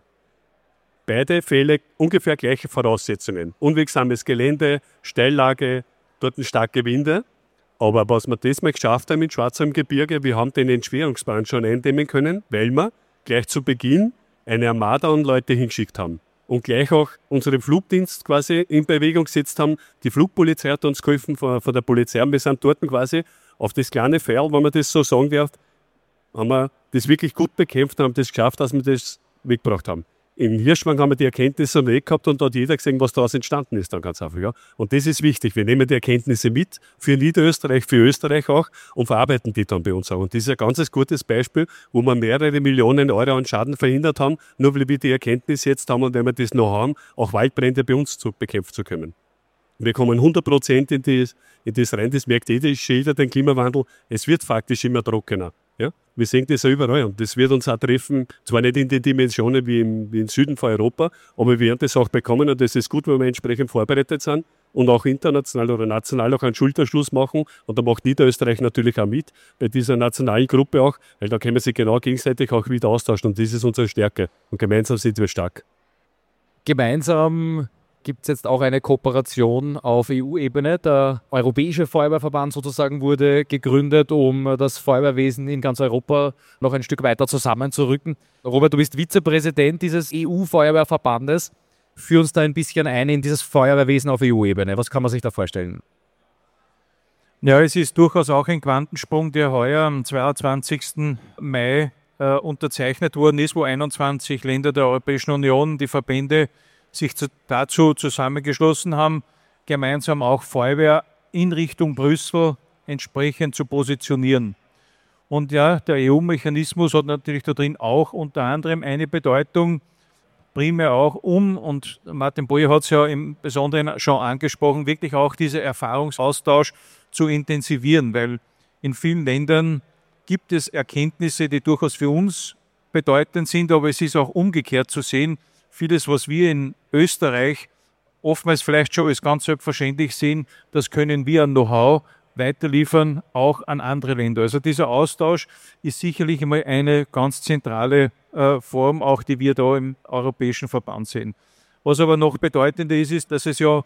Beide Fälle ungefähr gleiche Voraussetzungen. Unwegsames Gelände, Steillage, dort starke Winde. Aber was wir das mal geschafft haben in Schwarznau im Gebirge, wir haben den Entschwerungsbrand schon eindämmen können, weil wir gleich zu Beginn eine Armada und Leute hingeschickt haben. Und gleich auch unseren Flugdienst quasi in Bewegung gesetzt haben. Die Flugpolizei hat uns geholfen von, von der Polizei. Und wir sind dort quasi auf das kleine Pfeil, wenn man das so sagen darf, haben wir das wirklich gut bekämpft und haben das geschafft, dass wir das mitgebracht haben. In Hirschwang haben wir die Erkenntnisse noch nicht gehabt und da hat jeder gesehen, was daraus entstanden ist dann ganz einfach. Ja. Und das ist wichtig. Wir nehmen die Erkenntnisse mit für Niederösterreich, für Österreich auch und verarbeiten die dann bei uns auch. Und das ist ein ganz gutes Beispiel, wo wir mehrere Millionen Euro an Schaden verhindert haben, nur weil wir die Erkenntnis jetzt haben und wenn wir das noch haben, auch Waldbrände bei uns zu, bekämpfen zu können. Wir kommen hundert Prozent in das, in das rein, das merkt jeder, jeder den Klimawandel. Es wird faktisch immer trockener. Ja? Wir sehen das ja überall und das wird uns auch treffen, zwar nicht in den Dimensionen wie im, wie im Süden von Europa, aber wir werden das auch bekommen und das ist gut, wenn wir entsprechend vorbereitet sind und auch international oder national auch einen Schulterschluss machen und da macht Niederösterreich natürlich auch mit bei dieser nationalen Gruppe auch, weil da können wir sich genau gegenseitig auch wieder austauschen und das ist unsere Stärke und gemeinsam sind wir stark. Gemeinsam gibt es jetzt auch eine Kooperation auf E U-Ebene. Der Europäische Feuerwehrverband sozusagen wurde gegründet, um das Feuerwehrwesen in ganz Europa noch ein Stück weiter zusammenzurücken. Robert, du bist Vizepräsident dieses E U-Feuerwehrverbandes. Führ uns da ein bisschen ein in dieses Feuerwehrwesen auf E U-Ebene. Was kann man sich da vorstellen? Ja, es ist durchaus auch ein Quantensprung, der heuer am zweiundzwanzigsten Mai äh, unterzeichnet worden ist, wo einundzwanzig Länder der Europäischen Union, die Verbände, sich zu, dazu zusammengeschlossen haben, gemeinsam auch Feuerwehr in Richtung Brüssel entsprechend zu positionieren. Und ja, der E U-Mechanismus hat natürlich da drin auch unter anderem eine Bedeutung, primär auch um, und Martin Boyer hat es ja im Besonderen schon angesprochen, wirklich auch diesen Erfahrungsaustausch zu intensivieren, weil in vielen Ländern gibt es Erkenntnisse, die durchaus für uns bedeutend sind, aber es ist auch umgekehrt zu sehen, vieles, was wir in Österreich oftmals vielleicht schon als ganz selbstverständlich sehen, das können wir an Know-how weiterliefern, auch an andere Länder. Also dieser Austausch ist sicherlich einmal eine ganz zentrale äh, Form, auch die wir da im Europäischen Verband sehen. Was aber noch bedeutender ist, ist, dass es ja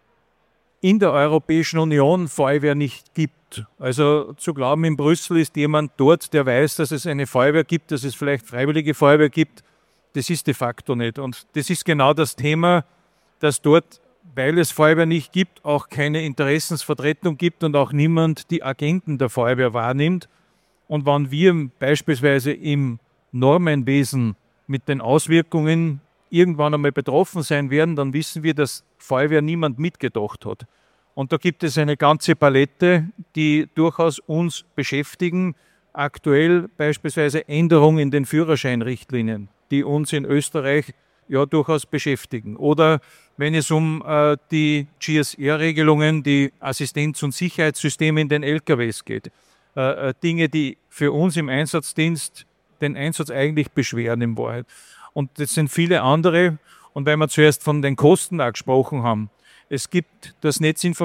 in der Europäischen Union Feuerwehr nicht gibt. Also zu glauben, in Brüssel ist jemand dort, der weiß, dass es eine Feuerwehr gibt, dass es vielleicht freiwillige Feuerwehr gibt, das ist de facto nicht. Und das ist genau das Thema, dass dort, weil es Feuerwehr nicht gibt, auch keine Interessensvertretung gibt und auch niemand die Agenten der Feuerwehr wahrnimmt. Und wenn wir beispielsweise im Normenwesen mit den Auswirkungen irgendwann einmal betroffen sein werden, dann wissen wir, dass Feuerwehr niemand mitgedacht hat. Und da gibt es eine ganze Palette, die durchaus uns beschäftigen. Aktuell beispielsweise Änderungen in den Führerscheinrichtlinien, die uns in Österreich ja durchaus beschäftigen. Oder wenn es um äh, die G S R-Regelungen, die Assistenz- und Sicherheitssysteme in den L K Ws geht. Äh, Dinge, die für uns im Einsatzdienst den Einsatz eigentlich beschweren in Wahrheit. Und das sind viele andere. Und weil wir zuerst von den Kosten auch gesprochen haben, es gibt das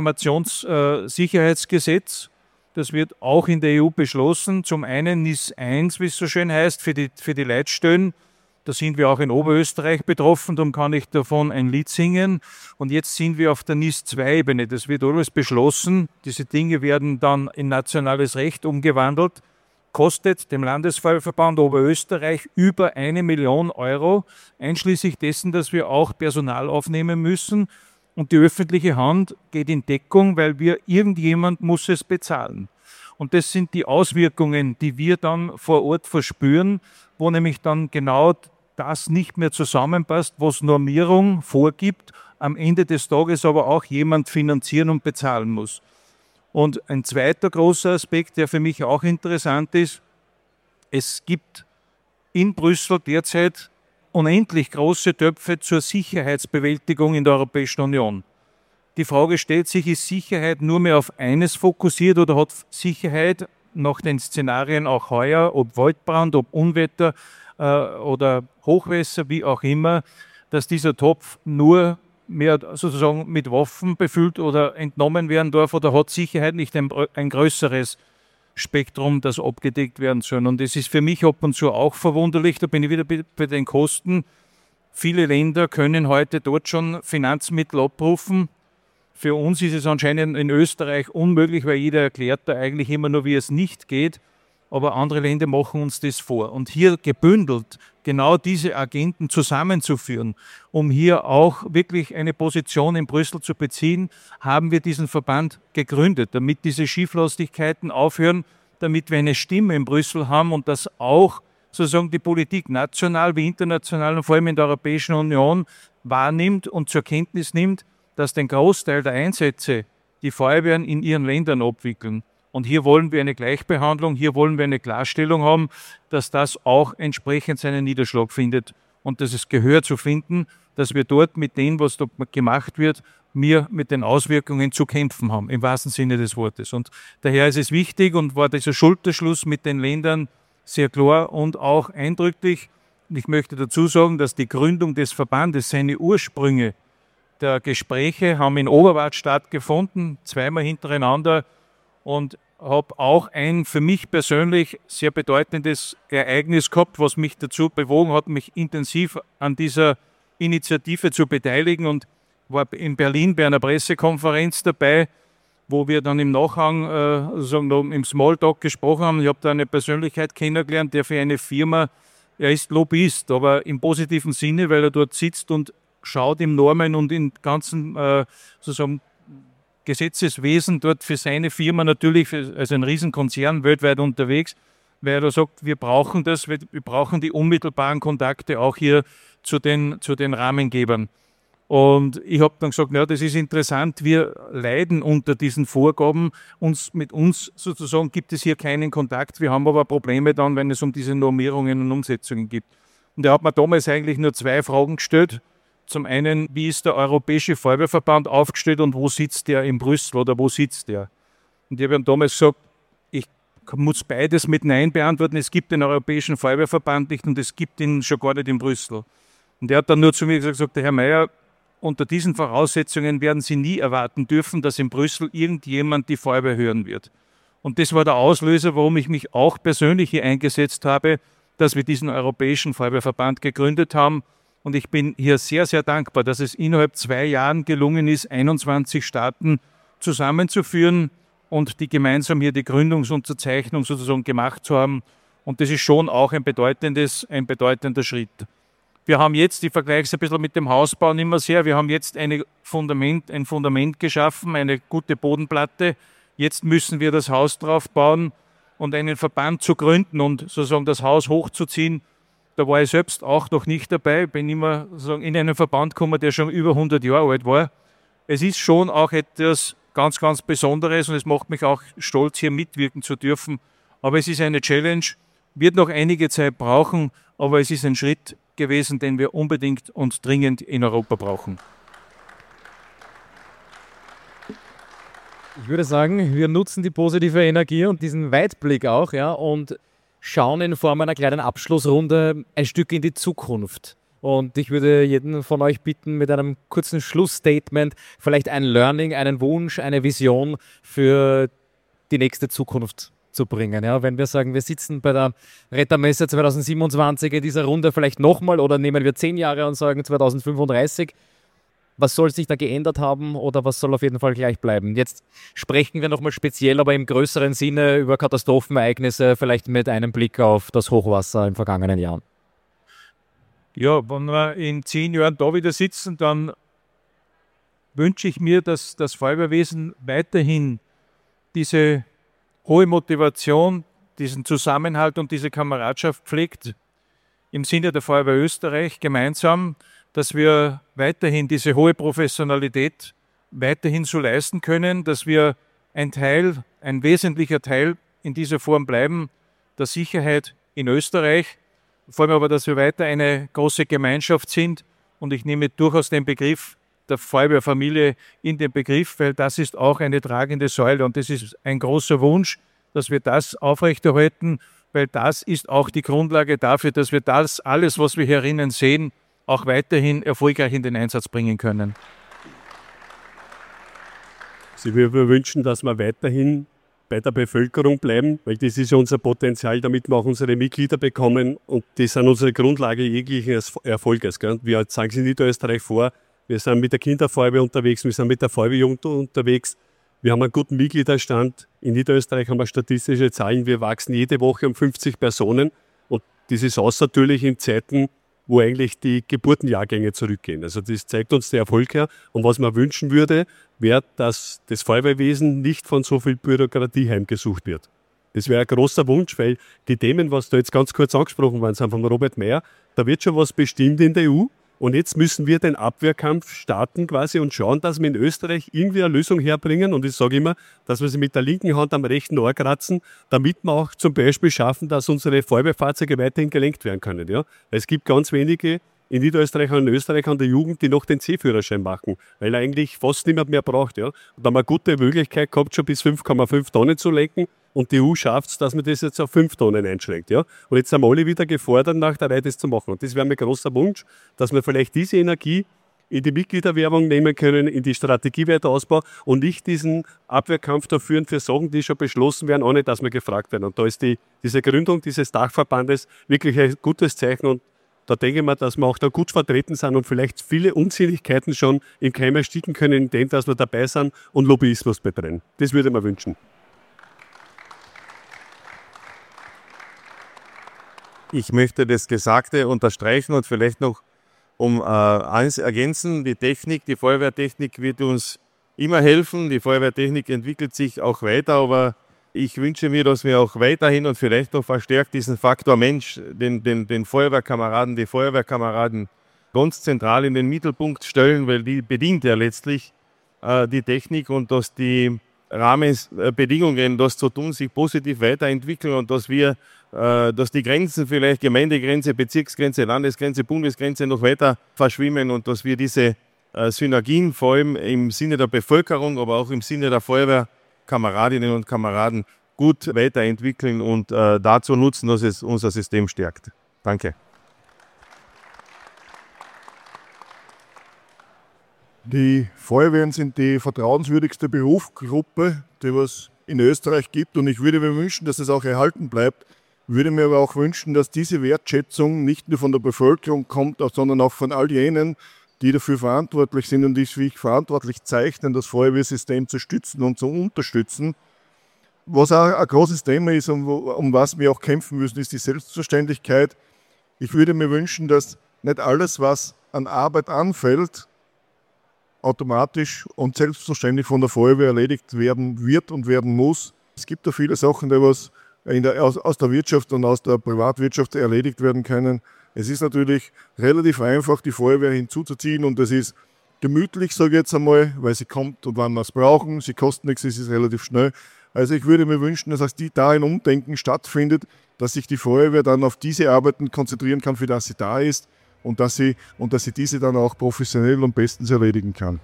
Netzinformationssicherheitsgesetz, das wird auch in der E U beschlossen. Zum einen N I S eins, wie es so schön heißt, für die, für die Leitstellen, Da sind wir auch in Oberösterreich betroffen, darum kann ich davon ein Lied singen. Und jetzt sind wir auf der N I S zwei Ebene. Das wird alles beschlossen. Diese Dinge werden dann in nationales Recht umgewandelt. Kostet dem Landesfeuerwehrverband Oberösterreich über eine Million Euro, einschließlich dessen, dass wir auch Personal aufnehmen müssen. Und die öffentliche Hand geht in Deckung, weil wir irgendjemand muss es bezahlen. Und das sind die Auswirkungen, die wir dann vor Ort verspüren, wo nämlich dann genau das nicht mehr zusammenpasst, was Normierung vorgibt, am Ende des Tages aber auch jemand finanzieren und bezahlen muss. Und ein zweiter großer Aspekt, der für mich auch interessant ist, es gibt in Brüssel derzeit unendlich große Töpfe zur Sicherheitsbewältigung in der Europäischen Union. Die Frage stellt sich, ist Sicherheit nur mehr auf eines fokussiert oder hat Sicherheit nach den Szenarien auch heuer, ob Waldbrand, ob Unwetter äh, oder Hochwässer, wie auch immer, dass dieser Topf nur mehr sozusagen mit Waffen befüllt oder entnommen werden darf, oder hat Sicherheit nicht ein, ein größeres Spektrum, das abgedeckt werden soll. Und das ist für mich ab und zu auch verwunderlich, da bin ich wieder bei den Kosten. Viele Länder können heute dort schon Finanzmittel abrufen. Für uns ist es anscheinend in Österreich unmöglich, weil jeder erklärt da eigentlich immer nur, wie es nicht geht. Aber andere Länder machen uns das vor. Und hier gebündelt genau diese Agenten zusammenzuführen, um hier auch wirklich eine Position in Brüssel zu beziehen, haben wir diesen Verband gegründet, damit diese Schieflastigkeiten aufhören, damit wir eine Stimme in Brüssel haben und dass auch sozusagen die Politik national wie international und vor allem in der Europäischen Union wahrnimmt und zur Kenntnis nimmt, dass den Großteil der Einsätze die Feuerwehren in ihren Ländern abwickeln. Und hier wollen wir eine Gleichbehandlung, hier wollen wir eine Klarstellung haben, dass das auch entsprechend seinen Niederschlag findet und dass es Gehör zu finden, dass wir dort mit dem, was dort gemacht wird, wir mit den Auswirkungen zu kämpfen haben, im wahrsten Sinne des Wortes. Und daher ist es wichtig und war dieser Schulterschluss mit den Ländern sehr klar und auch eindrücklich. Ich möchte dazu sagen, dass die Gründung des Verbandes, seine Ursprünge der Gespräche haben in Oberwart stattgefunden, zweimal hintereinander, und habe auch ein für mich persönlich sehr bedeutendes Ereignis gehabt, was mich dazu bewogen hat, mich intensiv an dieser Initiative zu beteiligen, und war in Berlin bei einer Pressekonferenz dabei, wo wir dann im Nachhang äh, sagen, im Smalltalk gesprochen haben. Ich habe da eine Persönlichkeit kennengelernt, der für eine Firma, er ist Lobbyist, aber im positiven Sinne, weil er dort sitzt und schaut im Normen und im ganzen äh, sozusagen Gesetzeswesen dort für seine Firma natürlich als ein Riesenkonzern weltweit unterwegs, weil er sagt, wir brauchen das, wir brauchen die unmittelbaren Kontakte auch hier zu den, zu den Rahmengebern. Und ich habe dann gesagt, ja, das ist interessant, wir leiden unter diesen Vorgaben, uns, mit uns sozusagen gibt es hier keinen Kontakt, wir haben aber Probleme dann, wenn es um diese Normierungen und Umsetzungen geht. Und er hat mir damals eigentlich nur zwei Fragen gestellt. Zum einen, wie ist der Europäische Feuerwehrverband aufgestellt und wo sitzt der in Brüssel oder wo sitzt der? Und ich habe ihm damals gesagt, ich muss beides mit Nein beantworten. Es gibt den Europäischen Feuerwehrverband nicht und es gibt ihn schon gar nicht in Brüssel. Und er hat dann nur zu mir gesagt, Herr Mayer, unter diesen Voraussetzungen werden Sie nie erwarten dürfen, dass in Brüssel irgendjemand die Feuerwehr hören wird. Und das war der Auslöser, warum ich mich auch persönlich hier eingesetzt habe, dass wir diesen Europäischen Feuerwehrverband gegründet haben. Und ich bin hier sehr, sehr dankbar, dass es innerhalb zwei Jahren gelungen ist, einundzwanzig Staaten zusammenzuführen und die gemeinsam hier die Gründungsunterzeichnung sozusagen gemacht zu haben. Und das ist schon auch ein bedeutendes, ein bedeutender Schritt. Wir haben jetzt, ich vergleiche es ein bisschen mit dem Hausbau nicht mehr sehr, wir haben jetzt eine Fundament, ein Fundament geschaffen, eine gute Bodenplatte. Jetzt müssen wir das Haus drauf bauen und einen Verband zu gründen und sozusagen das Haus hochzuziehen. Da war ich selbst auch noch nicht dabei, bin immer sozusagen in einen Verband gekommen, der schon über hundert Jahre alt war. Es ist schon auch etwas ganz, ganz Besonderes und es macht mich auch stolz, hier mitwirken zu dürfen. Aber es ist eine Challenge, wird noch einige Zeit brauchen, aber es ist ein Schritt gewesen, den wir unbedingt und dringend in Europa brauchen. Ich würde sagen, wir nutzen die positive Energie und diesen Weitblick auch, ja, und schauen in Form einer kleinen Abschlussrunde ein Stück in die Zukunft. Und ich würde jeden von euch bitten, mit einem kurzen Schlussstatement vielleicht ein Learning, einen Wunsch, eine Vision für die nächste Zukunft zu bringen. Ja, wenn wir sagen, wir sitzen bei der Rettermesse zwanzig siebenundzwanzig in dieser Runde vielleicht nochmal oder nehmen wir zehn Jahre und sagen zwanzig fünfunddreißig, was soll sich da geändert haben oder was soll auf jeden Fall gleich bleiben? Jetzt sprechen wir nochmal speziell, aber im größeren Sinne über Katastrophenereignisse, vielleicht mit einem Blick auf das Hochwasser in vergangenen Jahren. Ja, wenn wir in zehn Jahren da wieder sitzen, dann wünsche ich mir, dass das Feuerwehrwesen weiterhin diese hohe Motivation, diesen Zusammenhalt und diese Kameradschaft pflegt im Sinne der Feuerwehr Österreich gemeinsam, dass wir weiterhin diese hohe Professionalität weiterhin so leisten können, dass wir ein Teil, ein wesentlicher Teil in dieser Form bleiben, der Sicherheit in Österreich, vor allem aber, dass wir weiter eine große Gemeinschaft sind und ich nehme durchaus den Begriff der Feuerwehrfamilie in den Begriff, weil das ist auch eine tragende Säule und das ist ein großer Wunsch, dass wir das aufrechterhalten, weil das ist auch die Grundlage dafür, dass wir das alles, was wir herinnen sehen, auch weiterhin erfolgreich in den Einsatz bringen können. Also wir wünschen, dass wir weiterhin bei der Bevölkerung bleiben, weil das ist ja unser Potenzial, damit wir auch unsere Mitglieder bekommen und das sind unsere Grundlage jeglichen Erfolges. Gell? Wir sagen es in Niederösterreich vor, wir sind mit der Kinderfeuerwehr unterwegs, wir sind mit der Feuerwehrjugend unterwegs, wir haben einen guten Mitgliederstand. In Niederösterreich haben wir statistische Zahlen, wir wachsen jede Woche um fünfzig Personen und das ist außertürlich in Zeiten, wo eigentlich die Geburtenjahrgänge zurückgehen. Also das zeigt uns der Erfolg her. Und was man wünschen würde, wäre, dass das Feuerwehrwesen nicht von so viel Bürokratie heimgesucht wird. Das wäre ein großer Wunsch, weil die Themen, was da jetzt ganz kurz angesprochen worden sind von Robert Meyer, da wird schon was bestimmt in der E U. Und jetzt müssen wir den Abwehrkampf starten quasi und schauen, dass wir in Österreich irgendwie eine Lösung herbringen. Und ich sage immer, dass wir sie mit der linken Hand am rechten Ohr kratzen, damit wir auch zum Beispiel schaffen, dass unsere Feuerwehrfahrzeuge weiterhin gelenkt werden können. Ja? Weil es gibt ganz wenige in Niederösterreich und in Österreich an der Jugend, die noch den C-Führerschein machen, weil eigentlich fast niemand mehr braucht. Ja? Und da haben wir eine gute Möglichkeit gehabt, schon bis fünf Komma fünf Tonnen zu lenken. Und die E U schafft es, dass man das jetzt auf fünf Tonnen einschränkt. Ja? Und jetzt sind wir alle wieder gefordert, nach der Reihe das zu machen. Und das wäre mein großer Wunsch, dass wir vielleicht diese Energie in die Mitgliederwerbung nehmen können, in die Strategie weiter ausbauen und nicht diesen Abwehrkampf da führen für Sachen, die schon beschlossen werden, ohne dass wir gefragt werden. Und da ist die, diese Gründung dieses Dachverbandes wirklich ein gutes Zeichen. Und da denke ich mir, dass wir auch da gut vertreten sind und vielleicht viele Unsinnigkeiten schon im Keim ersticken können, indem dass wir dabei sind und Lobbyismus betreiben. Das würde ich mir wünschen. Ich möchte das Gesagte unterstreichen und vielleicht noch um äh, eins ergänzen. Die Technik, die Feuerwehrtechnik wird uns immer helfen. Die Feuerwehrtechnik entwickelt sich auch weiter, aber ich wünsche mir, dass wir auch weiterhin und vielleicht noch verstärkt diesen Faktor Mensch, den, den, den Feuerwehrkameraden, die Feuerwehrkameraden ganz zentral in den Mittelpunkt stellen, weil die bedient ja letztlich äh, die Technik und dass die Rahmenbedingungen, das zu tun, sich positiv weiterentwickeln und dass wir, äh, dass die Grenzen vielleicht Gemeindegrenze, Bezirksgrenze, Landesgrenze, Bundesgrenze noch weiter verschwimmen und dass wir diese äh, Synergien vor allem im Sinne der Bevölkerung, aber auch im Sinne der Feuerwehrkameradinnen und Kameraden gut weiterentwickeln und äh, dazu nutzen, dass es unser System stärkt. Danke. Die Feuerwehren sind die vertrauenswürdigste Berufsgruppe, die es in Österreich gibt. Und ich würde mir wünschen, dass es auch erhalten bleibt. Ich würde mir aber auch wünschen, dass diese Wertschätzung nicht nur von der Bevölkerung kommt, sondern auch von all jenen, die dafür verantwortlich sind und die sich verantwortlich zeichnen, das Feuerwehrsystem zu stützen und zu unterstützen. Was auch ein großes Thema ist, um, um was wir auch kämpfen müssen, ist die Selbstverständlichkeit. Ich würde mir wünschen, dass nicht alles, was an Arbeit anfällt, automatisch und selbstverständlich von der Feuerwehr erledigt werden wird und werden muss. Es gibt da viele Sachen, die was in der, aus, aus der Wirtschaft und aus der Privatwirtschaft erledigt werden können. Es ist natürlich relativ einfach, die Feuerwehr hinzuzuziehen und das ist gemütlich, sage ich jetzt einmal, weil sie kommt und wann wir es brauchen. Sie kostet nichts, es ist relativ schnell. Also ich würde mir wünschen, dass auch die, da ein Umdenken stattfindet, dass sich die Feuerwehr dann auf diese Arbeiten konzentrieren kann, für das sie da ist. Und dass, sie, und dass sie diese dann auch professionell und bestens erledigen kann.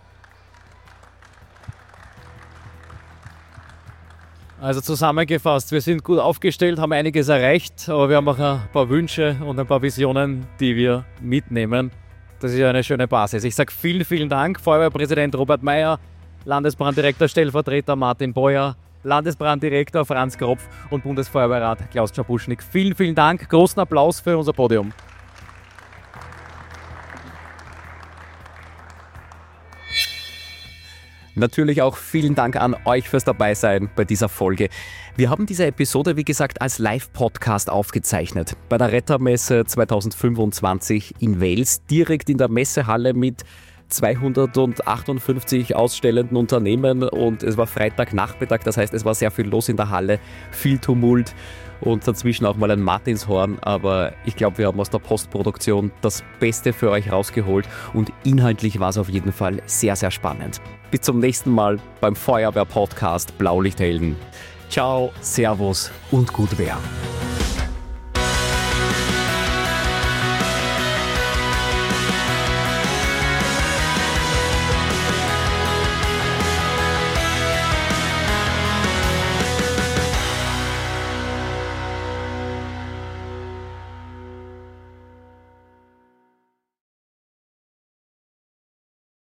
Also zusammengefasst, wir sind gut aufgestellt, haben einiges erreicht, aber wir haben auch ein paar Wünsche und ein paar Visionen, die wir mitnehmen. Das ist ja eine schöne Basis. Ich sage vielen, vielen Dank, Feuerwehrpräsident Robert Meyer, Landesbranddirektor, Stellvertreter Martin Beuer, Landesbranddirektor Franz Kropf und Bundesfeuerwehrrat Klaus Czabuschnik. Vielen, vielen Dank. Großen Applaus für unser Podium. Natürlich auch vielen Dank an euch fürs Dabeisein bei dieser Folge. Wir haben diese Episode, wie gesagt, als Live-Podcast aufgezeichnet. Bei der Rettermesse zwanzig fünfundzwanzig in Wels, direkt in der Messehalle mit zweihundertachtundfünfzig ausstellenden Unternehmen, und es war Freitagnachmittag, das heißt, es war sehr viel los in der Halle, viel Tumult und dazwischen auch mal ein Martinshorn, aber ich glaube, wir haben aus der Postproduktion das Beste für euch rausgeholt und inhaltlich war es auf jeden Fall sehr, sehr spannend. Bis zum nächsten Mal beim Feuerwehr-Podcast Blaulichthelden. Ciao, Servus und gut Wehr.